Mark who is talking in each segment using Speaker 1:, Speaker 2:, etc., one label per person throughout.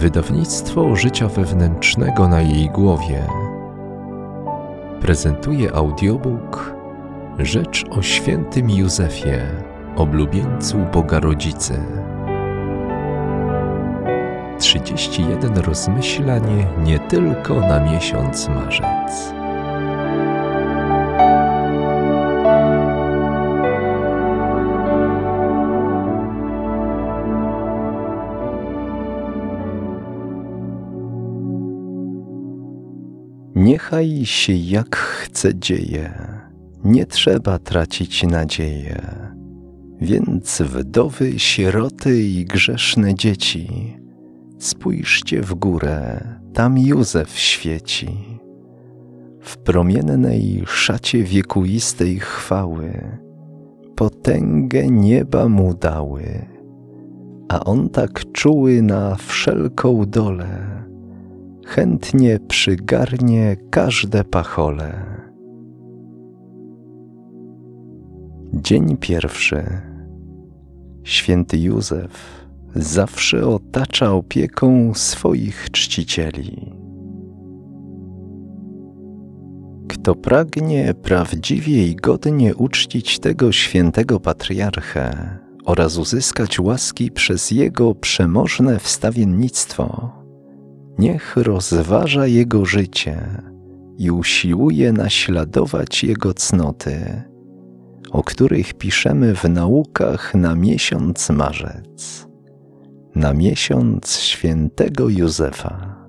Speaker 1: Wydawnictwo Życia Wewnętrznego na jej głowie prezentuje audiobook Rzecz o świętym Józefie, oblubieńcu Boga Rodzicy. 31 rozmyślań nie tylko na miesiąc marzec.
Speaker 2: Niechaj się jak chce dzieje, nie trzeba tracić nadzieję. Więc wdowy, sieroty i grzeszne dzieci, spójrzcie w górę, tam Józef świeci. W promiennej szacie wiekuistej chwały potęgę nieba mu dały, a on tak czuły na wszelką dolę, chętnie przygarnie każde pachole. Dzień pierwszy. Święty Józef zawsze otacza opieką swoich czcicieli. Kto pragnie prawdziwie i godnie uczcić tego świętego patriarchę oraz uzyskać łaski przez jego przemożne wstawiennictwo, niech rozważa jego życie i usiłuje naśladować jego cnoty, o których piszemy w naukach na miesiąc marzec, na miesiąc świętego Józefa.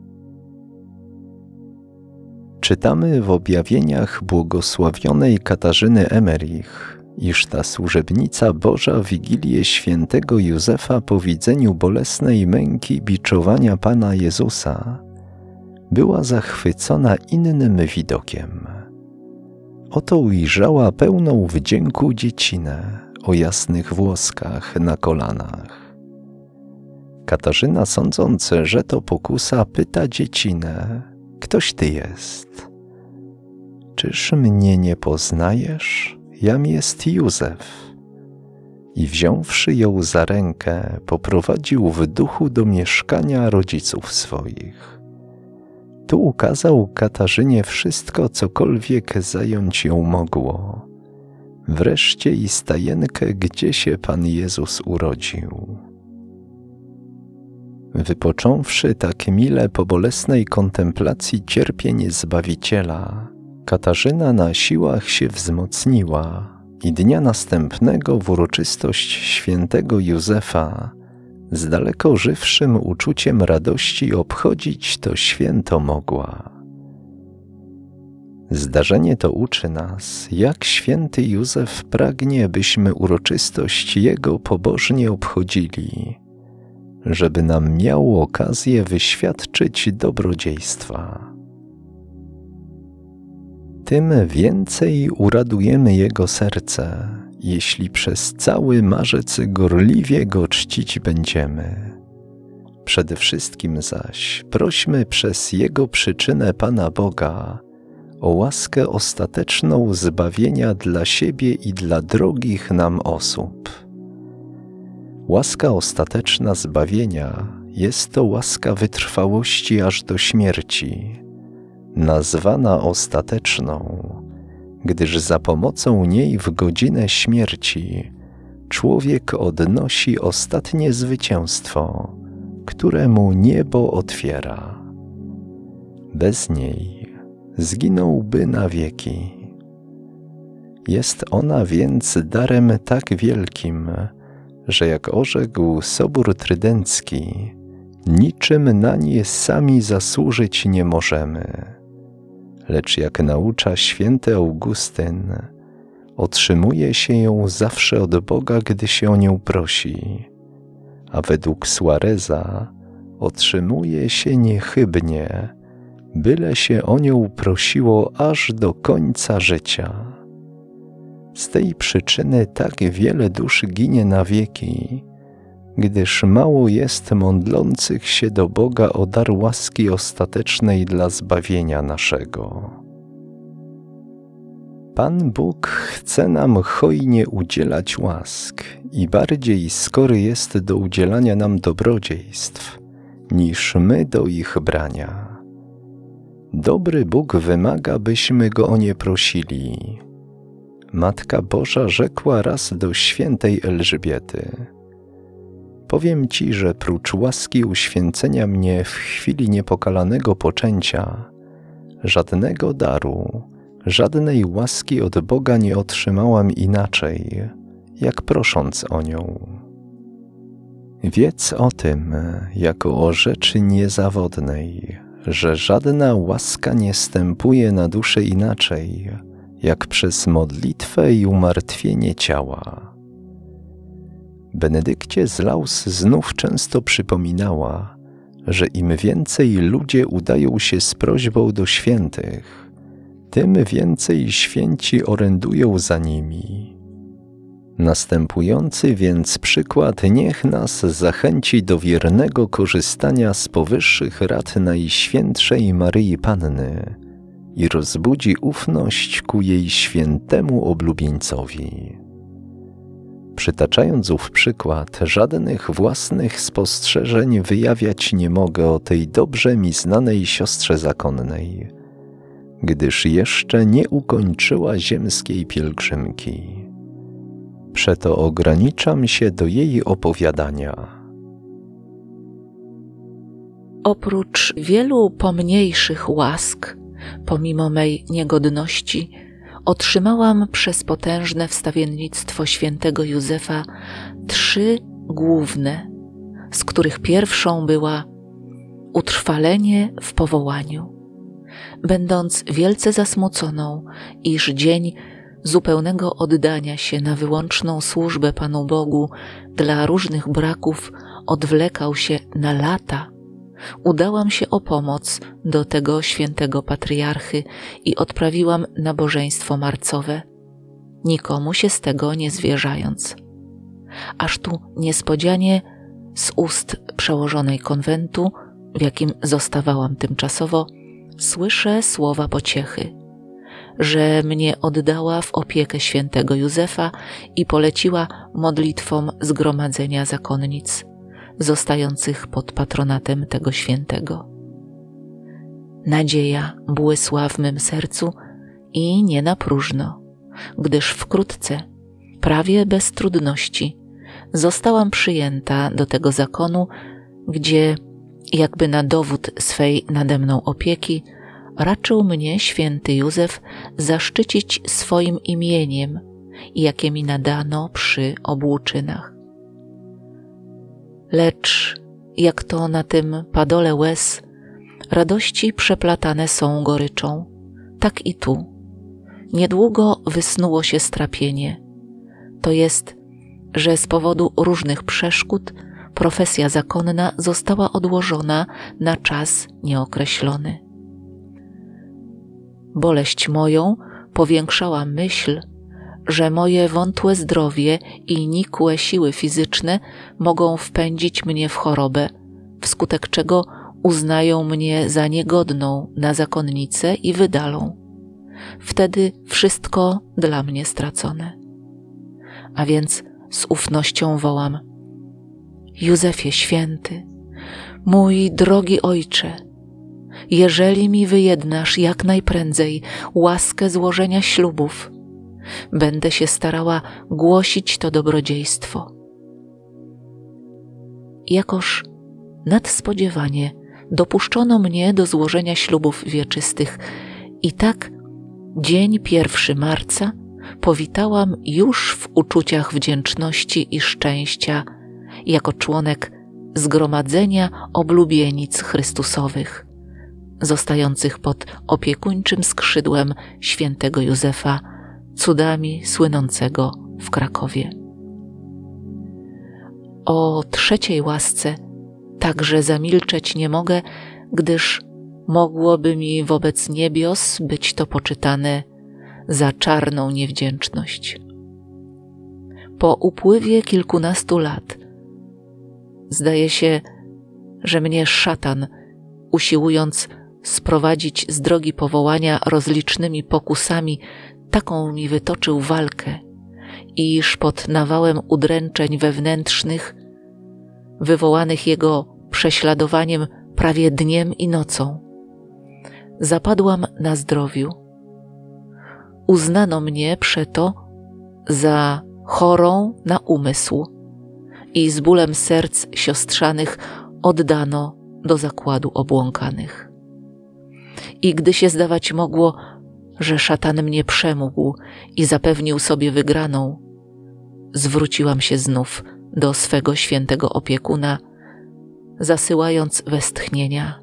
Speaker 2: Czytamy w objawieniach błogosławionej Katarzyny Emmerich, iż ta służebnica Boża w Wigilię świętego Józefa po widzeniu bolesnej męki biczowania Pana Jezusa była zachwycona innym widokiem. Oto ujrzała pełną wdzięku dziecinę o jasnych włoskach na kolanach. Katarzyna, sądząc, że to pokusa, pyta dziecinę: ktoś ty jest? Czyż mnie nie poznajesz? Jam jest Józef. I wziąwszy ją za rękę, poprowadził w duchu do mieszkania rodziców swoich. Tu ukazał Katarzynie wszystko, cokolwiek zająć ją mogło. Wreszcie i stajenkę, gdzie się Pan Jezus urodził. Wypocząwszy tak mile po bolesnej kontemplacji cierpień Zbawiciela, Katarzyna na siłach się wzmocniła i dnia następnego w uroczystość świętego Józefa z daleko żywszym uczuciem radości obchodzić to święto mogła. Zdarzenie to uczy nas, jak święty Józef pragnie, byśmy uroczystość jego pobożnie obchodzili, żeby nam miał okazję wyświadczyć dobrodziejstwa. Tym więcej uradujemy jego serce, jeśli przez cały marzec gorliwie go czcić będziemy. Przede wszystkim zaś prośmy przez jego przyczynę Pana Boga o łaskę ostateczną zbawienia dla siebie i dla drogich nam osób. Łaska ostateczna zbawienia jest to łaska wytrwałości aż do śmierci, nazwana ostateczną, gdyż za pomocą niej w godzinę śmierci człowiek odnosi ostatnie zwycięstwo, które mu niebo otwiera. Bez niej zginąłby na wieki. Jest ona więc darem tak wielkim, że jak orzekł Sobór Trydencki, niczym na nie sami zasłużyć nie możemy. Lecz jak naucza święty Augustyn, otrzymuje się ją zawsze od Boga, gdy się o nią prosi, a według Suareza otrzymuje się niechybnie, byle się o nią prosiło aż do końca życia. Z tej przyczyny tak wiele dusz ginie na wieki, gdyż mało jest modlących się do Boga o dar łaski ostatecznej dla zbawienia naszego. Pan Bóg chce nam hojnie udzielać łask i bardziej skory jest do udzielania nam dobrodziejstw, niż my do ich brania. Dobry Bóg wymaga, byśmy Go o nie prosili. Matka Boża rzekła raz do świętej Elżbiety: powiem Ci, że prócz łaski uświęcenia mnie w chwili niepokalanego poczęcia, żadnego daru, żadnej łaski od Boga nie otrzymałam inaczej, jak prosząc o nią. Wiedz o tym, jako o rzeczy niezawodnej, że żadna łaska nie stępuje na duszę inaczej, jak przez modlitwę i umartwienie ciała. Benedykcie z Laus znów często przypominała, że im więcej ludzie udają się z prośbą do świętych, tym więcej święci orędują za nimi. Następujący więc przykład niech nas zachęci do wiernego korzystania z powyższych rad Najświętszej Maryi Panny i rozbudzi ufność ku jej świętemu oblubieńcowi. Przytaczając ów przykład, żadnych własnych spostrzeżeń wyjawiać nie mogę o tej dobrze mi znanej siostrze zakonnej, gdyż jeszcze nie ukończyła ziemskiej pielgrzymki. Przeto ograniczam się do jej opowiadania.
Speaker 3: Oprócz wielu pomniejszych łask, pomimo mej niegodności, otrzymałam przez potężne wstawiennictwo świętego Józefa 3 główne, z których pierwszą była utrwalenie w powołaniu. Będąc wielce zasmuconą, iż dzień zupełnego oddania się na wyłączną służbę Panu Bogu dla różnych braków odwlekał się na lata, udałam się o pomoc do tego świętego patriarchy i odprawiłam nabożeństwo marcowe, nikomu się z tego nie zwierzając. Aż tu niespodzianie z ust przełożonej konwentu, w jakim zostawałam tymczasowo, słyszę słowa pociechy, że mnie oddała w opiekę świętego Józefa i poleciła modlitwom zgromadzenia zakonnic, zostających pod patronatem tego świętego. Nadzieja błysła w mym sercu i nie na próżno, gdyż wkrótce, prawie bez trudności, zostałam przyjęta do tego zakonu, gdzie, jakby na dowód swej nade mną opieki, raczył mnie święty Józef zaszczycić swoim imieniem, jakie mi nadano przy obłóczynach. Lecz, jak to na tym padole łez, radości przeplatane są goryczą, tak i tu. Niedługo wysnuło się strapienie, to jest, że z powodu różnych przeszkód profesja zakonna została odłożona na czas nieokreślony. Boleść moją powiększała myśl, że moje wątłe zdrowie i nikłe siły fizyczne mogą wpędzić mnie w chorobę, wskutek czego uznają mnie za niegodną na zakonnicę i wydalą. Wtedy wszystko dla mnie stracone. A więc z ufnością wołam: Józefie święty, mój drogi ojcze, jeżeli mi wyjednasz jak najprędzej łaskę złożenia ślubów, będę się starała głosić to dobrodziejstwo. Jakoż nadspodziewanie dopuszczono mnie do złożenia ślubów wieczystych i tak dzień 1 marca powitałam już w uczuciach wdzięczności i szczęścia jako członek zgromadzenia oblubienic Chrystusowych, zostających pod opiekuńczym skrzydłem świętego Józefa, cudami słynącego w Krakowie. O 3. łasce także zamilczeć nie mogę, gdyż mogłoby mi wobec niebios być to poczytane za czarną niewdzięczność. Po upływie kilkunastu lat zdaje się, że mnie szatan, usiłując sprowadzić z drogi powołania rozlicznymi pokusami, taką mi wytoczył walkę, iż pod nawałem udręczeń wewnętrznych, wywołanych jego prześladowaniem prawie dniem i nocą. Zapadłam na zdrowiu. Uznano mnie przeto za chorą na umysł i z bólem serc siostrzanych oddano do zakładu obłąkanych. I gdy się zdawać mogło, że szatan mnie przemógł i zapewnił sobie wygraną, zwróciłam się znów do swego świętego opiekuna, zasyłając westchnienia.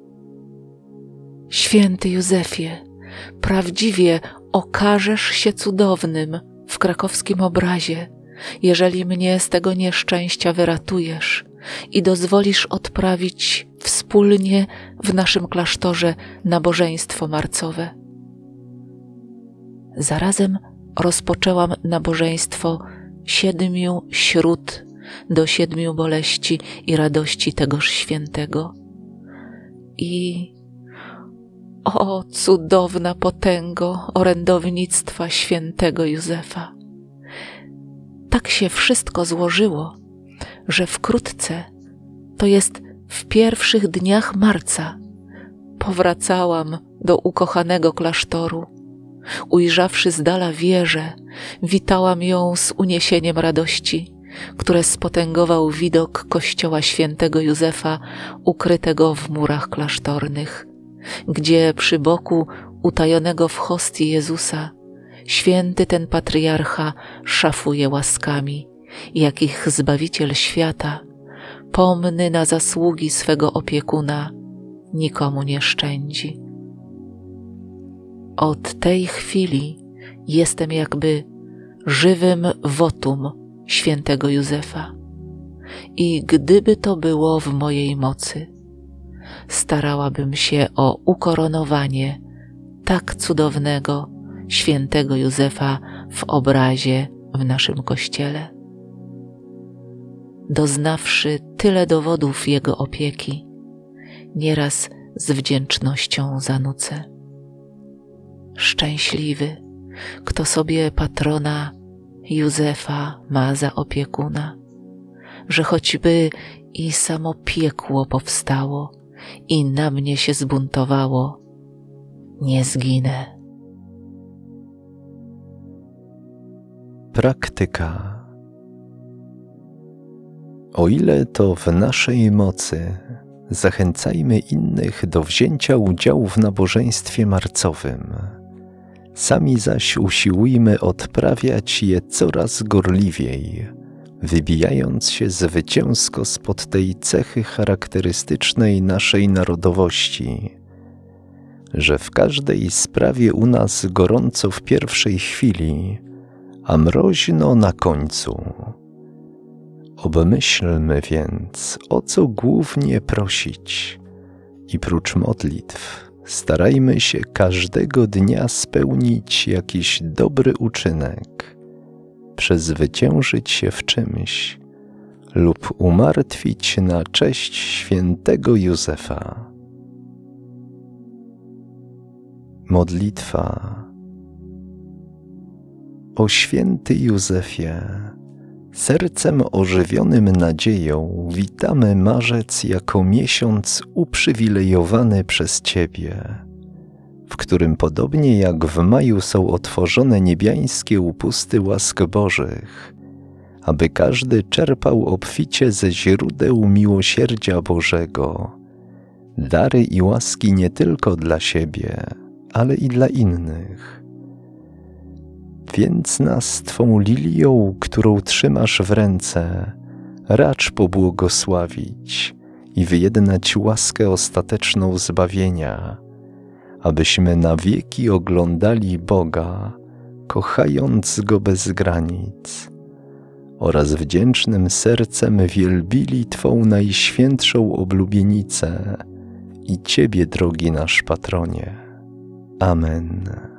Speaker 3: Święty Józefie, prawdziwie okażesz się cudownym w krakowskim obrazie, jeżeli mnie z tego nieszczęścia wyratujesz i dozwolisz odprawić wspólnie w naszym klasztorze nabożeństwo marcowe. Zarazem rozpoczęłam nabożeństwo 7 śród do 7 boleści i radości tegoż świętego. I o cudowna potęgo orędownictwa świętego Józefa! Tak się wszystko złożyło, że wkrótce, to jest w pierwszych dniach marca, powracałam do ukochanego klasztoru. Ujrzawszy z dala wieżę, witałam ją z uniesieniem radości, które spotęgował widok kościoła świętego Józefa ukrytego w murach klasztornych, gdzie przy boku utajonego w hostii Jezusa święty ten patriarcha szafuje łaskami, jakich Zbawiciel świata, pomny na zasługi swego opiekuna, nikomu nie szczędzi. Od tej chwili jestem jakby żywym wotum świętego Józefa i gdyby to było w mojej mocy, starałabym się o ukoronowanie tak cudownego świętego Józefa w obrazie w naszym Kościele. Doznawszy tyle dowodów Jego opieki, nieraz z wdzięcznością zanucę. Szczęśliwy, kto sobie patrona Józefa ma za opiekuna, że choćby i samo piekło powstało i na mnie się zbuntowało, nie zginę.
Speaker 2: Praktyka. O ile to w naszej mocy, zachęcajmy innych do wzięcia udziału w nabożeństwie marcowym. Sami zaś usiłujmy odprawiać je coraz gorliwiej, wybijając się zwycięsko spod tej cechy charakterystycznej naszej narodowości, że w każdej sprawie u nas gorąco w pierwszej chwili, a mroźno na końcu. Obmyślmy więc, o co głównie prosić i prócz modlitw starajmy się każdego dnia spełnić jakiś dobry uczynek, przezwyciężyć się w czymś lub umartwić na cześć świętego Józefa. Modlitwa. O święty Józefie, sercem ożywionym nadzieją witamy marzec jako miesiąc uprzywilejowany przez Ciebie, w którym podobnie jak w maju są otworzone niebiańskie upusty łask Bożych, aby każdy czerpał obficie ze źródeł miłosierdzia Bożego, dary i łaski nie tylko dla siebie, ale i dla innych. Więc nas Twą lilią, którą trzymasz w ręce, racz pobłogosławić i wyjednać łaskę ostateczną zbawienia, abyśmy na wieki oglądali Boga, kochając Go bez granic, oraz wdzięcznym sercem wielbili Twą najświętszą oblubienicę i Ciebie, drogi nasz patronie. Amen.